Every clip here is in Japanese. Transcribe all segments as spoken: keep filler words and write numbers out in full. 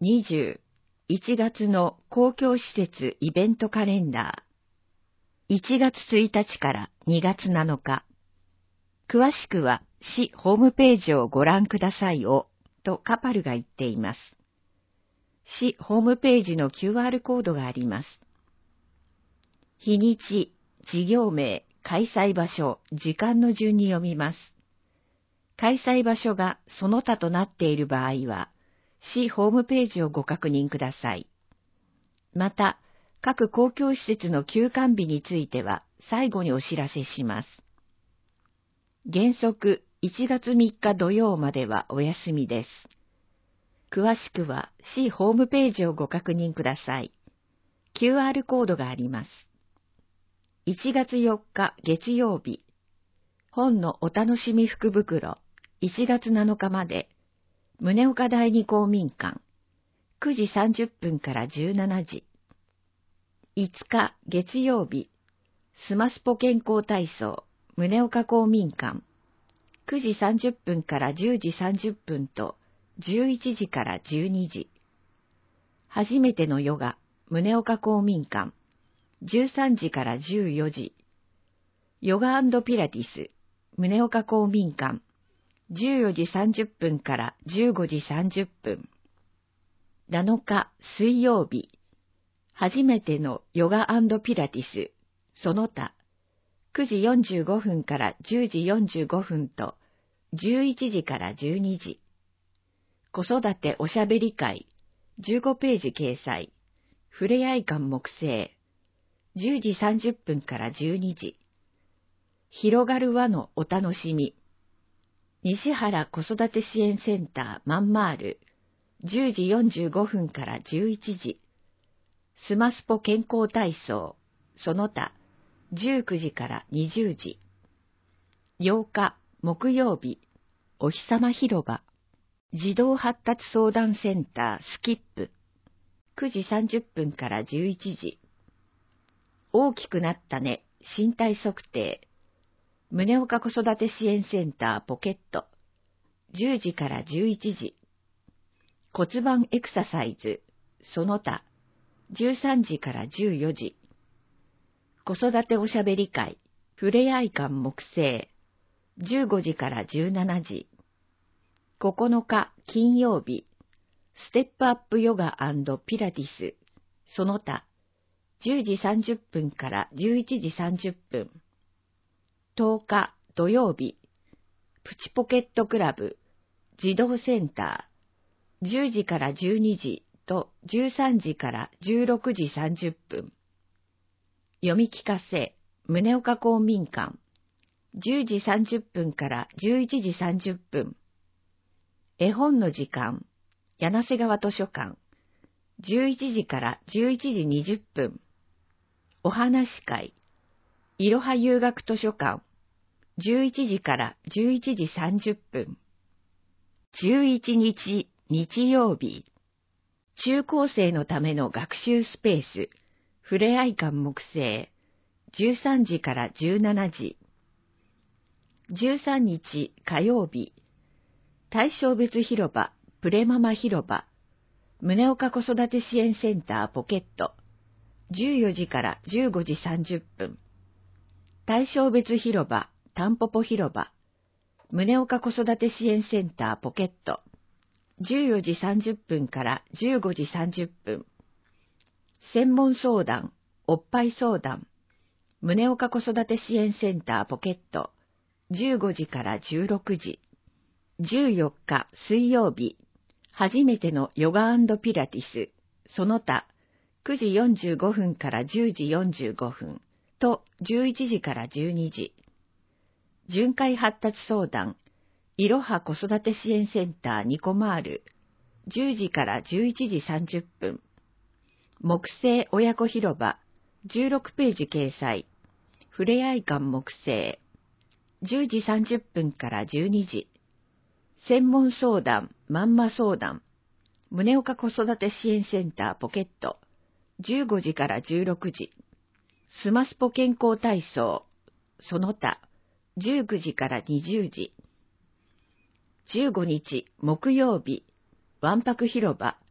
にじゅういちがつの公共施設イベントカレンダー。いちがつついたちからにがつなのか。詳しくは市ホームページをご覧くださいを、とカパルが言っています。市ホームページの キューアール コードがあります。日にち、事業名、開催場所、時間の順に読みます。開催場所がその他となっている場合は、市ホームページをご確認ください。また、各公共施設の休館日については最後にお知らせします。原則いちがつみっか土曜まではお休みです。詳しくは市ホームページをご確認ください。キューアール コードがあります。いちがつよっか月曜日、本のお楽しみ福袋、いちがつなのかまで、宗岡第二公民館、くじさんじゅっぷんからじゅうしちじ。いつか月曜日、スマスポ健康体操、宗岡公民館、くじさんじゅっぷんからじゅうじさんじゅっぷんとじゅういちじからじゅうにじ。初めてのヨガ、宗岡公民館、じゅうさんじからじゅうよじ。ヨガ&ピラティス、宗岡公民館、じゅうよじさんじゅっぷんからじゅうごじさんじゅっぷん。なのか水曜日、初めてのヨガ&ピラティス、その他、くじよんじゅうごふんからじゅうじよんじゅうごふんとじゅういちじからじゅうにじ。子育ておしゃべり会、じゅうごページ掲載、ふれあい館木星、じゅうじさんじゅっぷんからじゅうにじ。広がる輪のお楽しみ、西原子育て支援センターマンマール、じゅうじよんじゅうごふんからじゅういちじ。スマスポ健康体操、その他、じゅうくじからにじゅうじ。ようか木曜日、お日様広場、児童発達相談センタースキップ、くじさんじゅっぷんからじゅういちじ。大きくなったね、身体測定、宗岡子育て支援センターポケット、じゅうじからじゅういちじ。骨盤エクササイズ、その他、じゅうさんじからじゅうよじ。子育ておしゃべり会、ふれあい館木星、じゅうごじからじゅうしちじ。ここのか金曜日、ステップアップヨガ&ピラティス、その他、じゅうじさんじゅっぷんからじゅういちじさんじゅっぷん。とおか土曜日、プチポケットクラブ、児童センター、じゅうじからじゅうにじとじゅうさんじからじゅうろくじさんじゅっぷん。読み聞かせ、宗岡公民館、じゅうじさんじゅっぷんからじゅういちじさんじゅっぷん。絵本の時間、柳瀬川図書館、じゅういちじからじゅういちじにじゅっぷん。お話会、いろは遊学図書館、じゅういちじからじゅういちじさんじゅっぷん。じゅういちにち日曜日、中高生のための学習スペース、ふれあい館木星、じゅうさんじからじゅうしちじ。じゅうさんにち火曜日、対象別広場、プレママ広場、宗岡子育て支援センターポケット、じゅうよじからじゅうごじさんじゅっぷん。対象別広場、たんぽぽ広場、宗岡子育て支援センターポケット、じゅうよじさんじゅっぷんからじゅうごじさんじゅっぷん。専門相談、おっぱい相談、宗岡子育て支援センターポケット、じゅうごじからじゅうろくじ。じゅうよっか水曜日、初めてのヨガ&ピラティス、その他、くじよんじゅうごふんからじゅうじよんじゅうごふんとじゅういちじからじゅうにじ。巡回発達相談、いろは子育て支援センターニコマール、じゅうじからじゅういちじさんじゅっぷん。木星親子広場、じゅうろくページ掲載、ふれあい館木星、じゅうじさんじゅっぷんからじゅうにじ。専門相談、まんま相談、宗岡子育て支援センターポケット、じゅうごじからじゅうろくじ。スマスポ健康体操、その他、じゅうくじからにじゅうじ。じゅうごにち木曜日、わんぱく広場、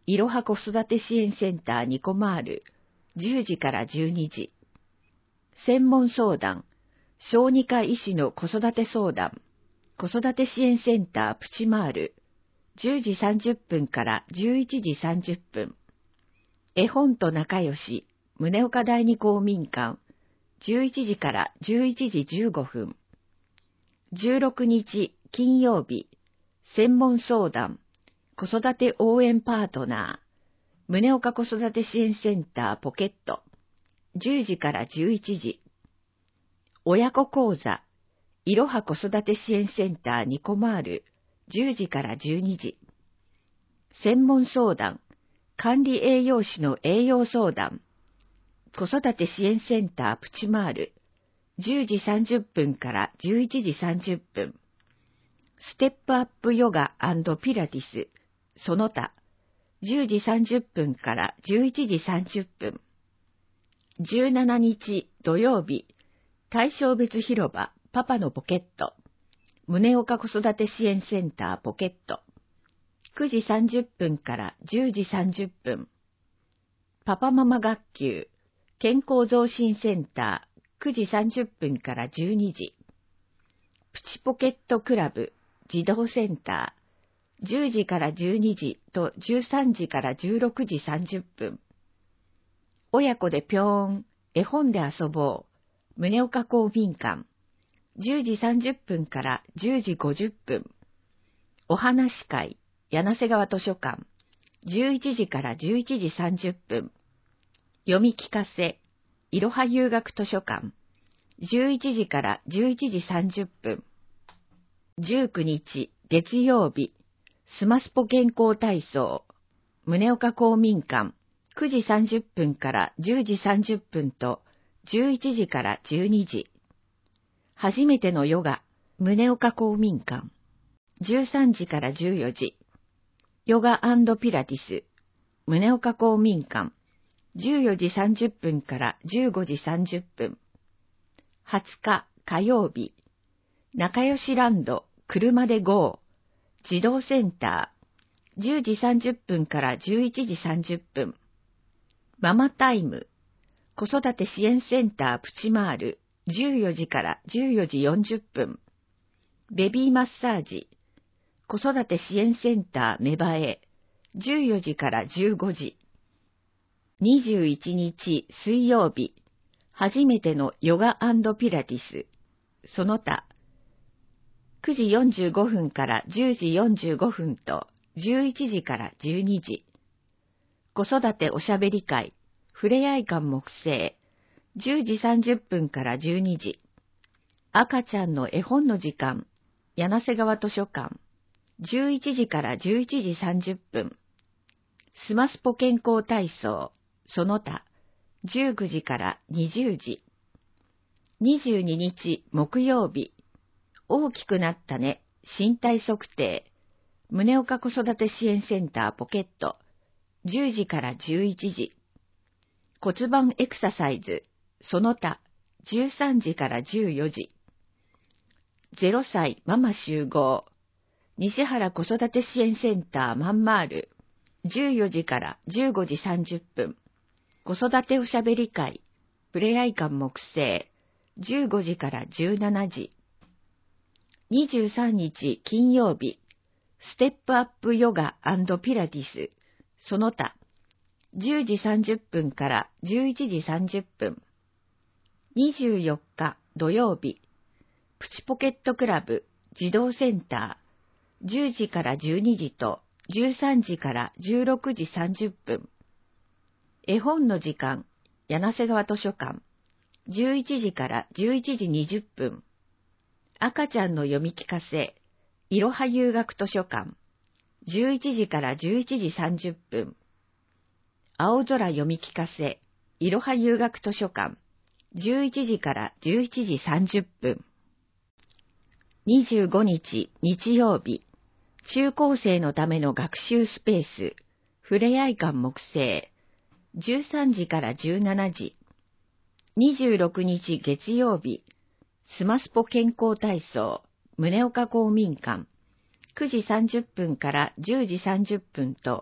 いろは子育て支援センターニコマール、じゅうじからじゅうにじ。専門相談、小児科医師の子育て相談、子育て支援センタープチマール、じゅうじさんじゅっぷんからじゅういちじさんじゅっぷん。絵本と仲良し、宗岡第二公民館、じゅういちじからじゅういちじじゅうごふん。じゅうろくにち金曜日、専門相談、子育て応援パートナー、宗岡子育て支援センターポケット、じゅうじからじゅういちじ。親子講座、いろは子育て支援センターニコマール、じゅうじからじゅうにじ。専門相談、管理栄養士の栄養相談、子育て支援センタープチマール、じゅうじさんじゅっぷんからじゅういちじさんじゅっぷん。ステップアップヨガ&ピラティス、その他、じゅうじさんじゅっぷんからじゅういちじさんじゅっぷん。じゅうしちにち土曜日、対象別広場パパのポケット、宗岡子育て支援センターポケット、くじさんじゅっぷんからじゅうじさんじゅっぷん。パパママ学級、健康増進センター、くじさんじゅっぷんからじゅうにじ。プチポケットクラブ、児童センター、じゅうじからじゅうにじとじゅうさんじからじゅうろくじさんじゅっぷん。親子でぴょーん、絵本で遊ぼう、宗岡公民館、じゅうじさんじゅっぷんからじゅうじごじゅっぷん。お話会、柳瀬川図書館、じゅういちじからじゅういちじさんじゅっぷん。読み聞かせ、いろは遊学図書館、じゅういちじからじゅういちじさんじゅっぷん。じゅうくにち月曜日、スマスポ健康体操、宗岡公民館、くじさんじゅっぷんからじゅうじさんじゅっぷんとじゅういちじからじゅうにじ。初めてのヨガ、宗岡公民館、じゅうさんじからじゅうよじ。ヨガ&ピラティス、宗岡公民館、じゅうよじさんじゅっぷんからじゅうごじさんじゅっぷん。はつか火曜日、仲良しランド、車で ゴー、児童センター、じゅうじさんじゅっぷんからじゅういちじさんじゅっぷん。ママタイム、子育て支援センタープチマール、じゅうよじからじゅうよじよんじゅっぷん。ベビーマッサージ、子育て支援センターメバエ、じゅうよじからじゅうごじ。にじゅういちにち水曜日、初めてのヨガ&ピラティス、その他、くじよんじゅうごふんからじゅうじよんじゅうごふんとじゅういちじからじゅうにじ。子育ておしゃべり会、ふれあい館木星、じゅうじさんじゅっぷんからじゅうにじ。赤ちゃんの絵本の時間、柳瀬川図書館、じゅういちじからじゅういちじさんじゅっぷん。スマスポ健康体操、その他、じゅうくじからにじゅうじ。にじゅうににち木曜日、大きくなったね、身体測定、宗岡子育て支援センターポケット、じゅうじからじゅういちじ。骨盤エクササイズ、その他、じゅうさんじからじゅうよじ。ゼロさいママ集合、西原子育て支援センターマンマール、じゅうよじからじゅうごじさんじゅっぷん。子育ておしゃべり会、ふれあい館木星、じゅうごじからじゅうしちじ。にじゅうさんにち金曜日、ステップアップヨガ&ピラティス、その他、じゅうじさんじゅっぷんからじゅういちじさんじゅっぷん。にじゅうよっか土曜日、プチポケットクラブ児童センター、じゅうじからじゅうにじとじゅうさんじからじゅうろくじさんじゅっぷん。絵本の時間、柳瀬川図書館、じゅういちじからじゅういちじにじゅっぷん。赤ちゃんの読み聞かせ、いろは遊学図書館、じゅういちじからじゅういちじさんじゅっぷん。青空読み聞かせ、いろは遊学図書館、じゅういちじからじゅういちじさんじゅっぷん。にじゅうごにち日曜日、中高生のための学習スペース、ふれあい館木星、じゅうさんじからじゅうしちじ。にじゅうろくにち月曜日、スマスポ健康体操、宗岡公民館、くじさんじゅっぷんからじゅうじさんじゅっぷんと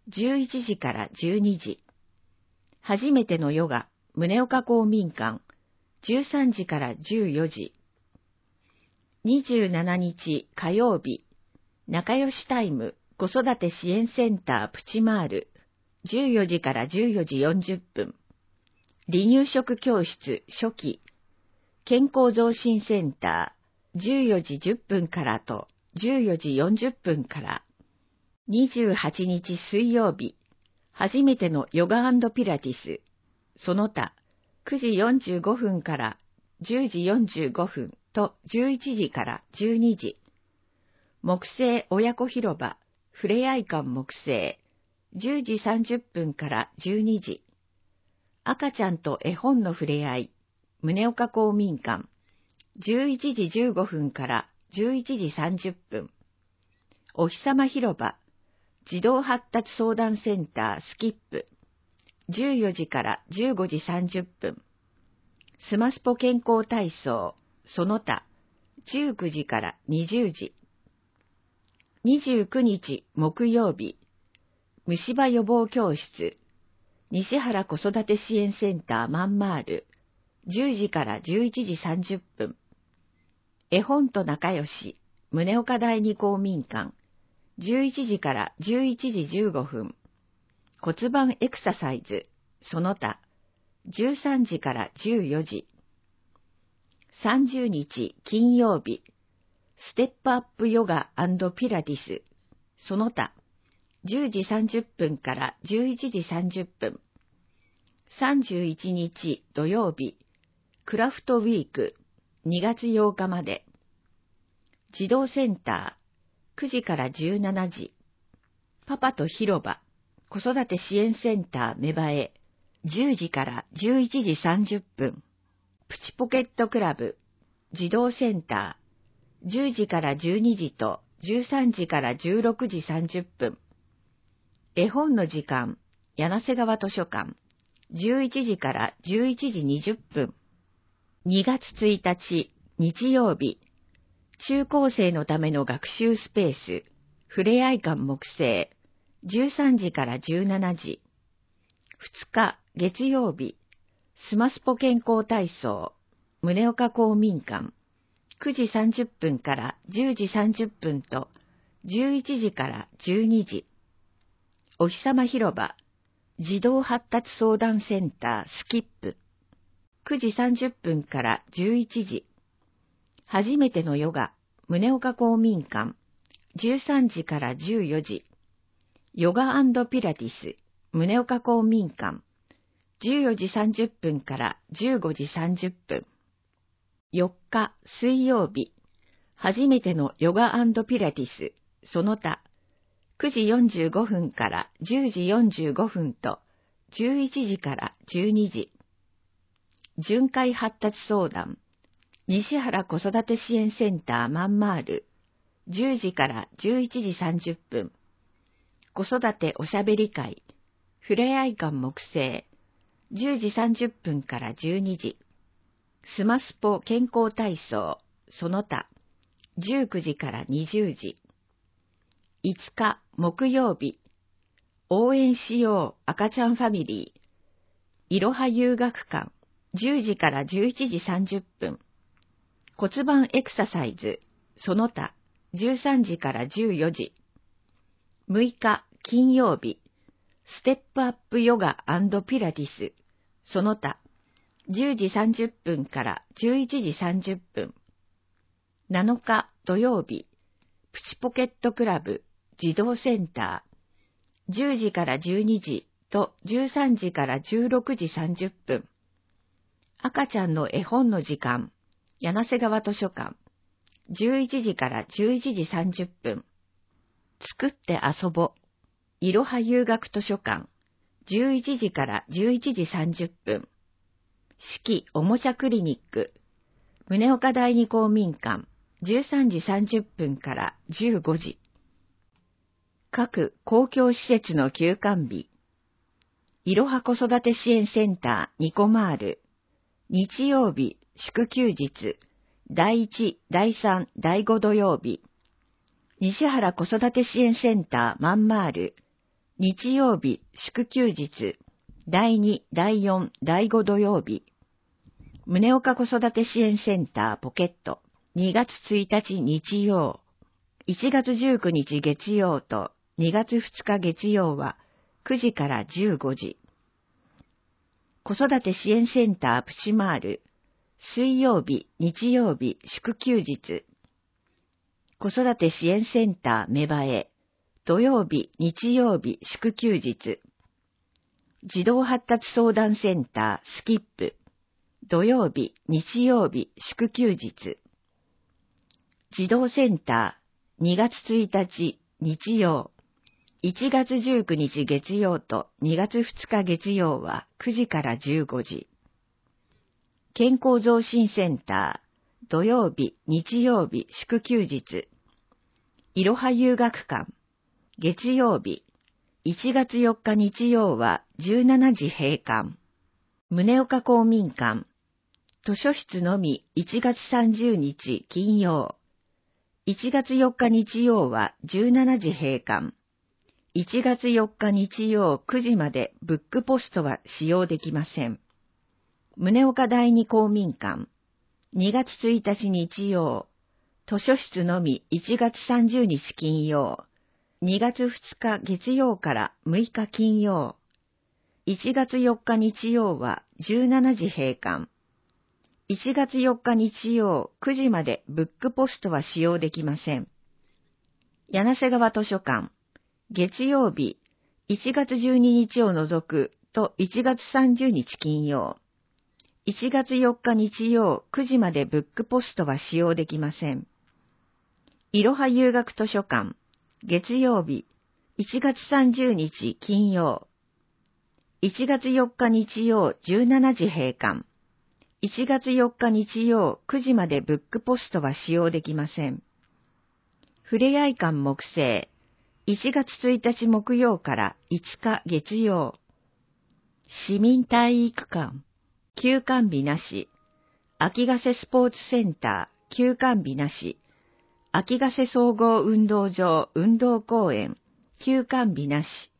じゅういちじからじゅうにじ。初めてのヨガ、宗岡公民館、じゅうさんじからじゅうよじ。にじゅうしちにち火曜日、仲良しタイム子育て支援センタープチマール、じゅうよじからじゅうよじよんじゅっぷん。離乳食教室初期、健康増進センター、じゅうよじじゅっぷんからとじゅうよじよんじゅっぷんから。にじゅうはちにち水曜日、初めてのヨガ&ピラティス、その他、くじよんじゅうごふんからじゅうじよんじゅうごふんとじゅういちじからじゅうにじ。木星親子広場、ふれあい館木星、じゅうじさんじゅっぷんからじゅうにじ。赤ちゃんと絵本のふれあい、宗岡公民館、じゅういちじじゅうごふんからじゅういちじさんじゅっぷん。お日様広場、児童発達相談センタースキップ、じゅうよじからじゅうごじさんじゅっぷん。スマスポ健康体操、その他、じゅうくじからにじゅうじ。にじゅうくにち木曜日、虫歯予防教室、西原子育て支援センターマンマール、じゅうじからじゅういちじさんじゅっぷん。絵本と仲良し、宗岡第二公民館、じゅういちじからじゅういちじじゅうごふん。骨盤エクササイズ、その他、じゅうさんじからじゅうよじ。さんじゅうにち金曜日、ステップアップヨガ&ピラティス、その他、じゅうじさんじゅっぷんからじゅういちじさんじゅっぷん。さんじゅういちにち土曜日、クラフトウィーク、にがつようかまで。児童センター、くじからじゅうしちじ。パパと広場、子育て支援センター芽生え、じゅうじからじゅういちじさんじゅっぷん。プチポケットクラブ、児童センター、じゅうじからじゅうにじとじゅうさんじからじゅうろくじさんじゅっぷん。絵本の時間、柳瀬川図書館、じゅういちじからじゅういちじにじゅっぷん。にがつついたち、日曜日、中高生のための学習スペース、ふれあい館木星、じゅうさんじからじゅうしちじ。ふつか、月曜日、スマスポ健康体操、宗岡公民館、くじさんじゅっぷんからじゅうじさんじゅっぷんとじゅういちじからじゅうにじ。お日様広場、児童発達相談センタースキップ、くじさんじゅっぷんからじゅういちじ。初めてのヨガ、宗岡公民館、じゅうさんじからじゅうよじ。ヨガ&ピラティス、宗岡公民館、じゅうよじさんじゅっぷんからじゅうごじさんじゅっぷん。よっか水曜日、初めてのヨガ&ピラティス、その他、くじよんじゅうごふんからじゅうじよんじゅうごふんとじゅういちじからじゅうにじ。巡回発達相談、西原子育て支援センターマンマール、じゅうじからじゅういちじさんじゅっぷん。子育ておしゃべり会、ふれあい館木星、じゅうじさんじゅっぷんからじゅうにじ。スマスポ健康体操、その他、じゅうくじからにじゅうじ。いつか木曜日、応援しよう赤ちゃんファミリー、いろは遊学館、じゅうじからじゅういちじさんじゅっぷん。骨盤エクササイズ、その他、じゅうさんじからじゅうよじ。むいか金曜日、ステップアップヨガ&ピラティス、その他、じゅうじさんじゅっぷんからじゅういちじさんじゅっぷん。なのか土曜日、プチポケットクラブ児童センター、じゅうじからじゅうにじとじゅうさんじからじゅうろくじさんじゅっぷん。赤ちゃんの絵本の時間、柳瀬川図書館、じゅういちじからじゅういちじさんじゅっぷん。作って遊ぼ、いろは遊学図書館、じゅういちじからじゅういちじさんじゅっぷん。四季おもちゃクリニック、宗岡第二公民館、じゅうさんじさんじゅっぷんからじゅうごじ。各公共施設の休館日、いろは子育て支援センターニコマール、日曜日祝休日、だいいち、だいさん、だいご土曜日、西原子育て支援センターマンマール、 日曜日、祝休日、だいに、だいよん、だいご土曜日。宗岡子育て支援センターポケット、にがつついたち日曜、いちがつじゅうくにち月曜とにがつふつか月曜はくじからじゅうごじ。子育て支援センタープチマール、水曜日、日曜日、祝休日。子育て支援センター芽生え、土曜日、日曜日、祝休日。児童発達相談センタースキップ、土曜日、日曜日、祝休日。児童センターにがつついたち日曜、いちがつじゅうくにち月曜とにがつふつか月曜はくじからじゅうごじ。健康増進センター土曜日、日曜日、祝休日。いろは遊学館月曜日、いちがつよっか日曜はじゅうしちじ閉館。宗岡公民館図書室のみいちがつさんじゅうにち金曜。いちがつよっか日曜はじゅうしちじ閉館。いちがつよっか日曜くじまでブックポストは使用できません。宗岡第二公民館にがつついたち日曜。図書室のみいちがつさんじゅうにち金曜。にがつふつか月曜からむいか金曜。いちがつよっか日曜はじゅうしちじ閉館。いちがつよっか日曜くじまでブックポストは使用できません。柳瀬川図書館月曜日、いちがつじゅうににちを除くといちがつさんじゅうにち金曜。いちがつよっか日曜くじまでブックポストは使用できません。いろは遊学図書館月曜日、いちがつさんじゅうにち金曜。いちがつよっか日曜じゅうしちじ閉館。いちがつよっか日曜くじまでブックポストは使用できません。ふれあい館木星いちがつついたち木曜からいつか月曜。市民体育館休館日なし。秋ヶ瀬スポーツセンター休館日なし。秋ヶ瀬総合運動場運動公園休館日なし。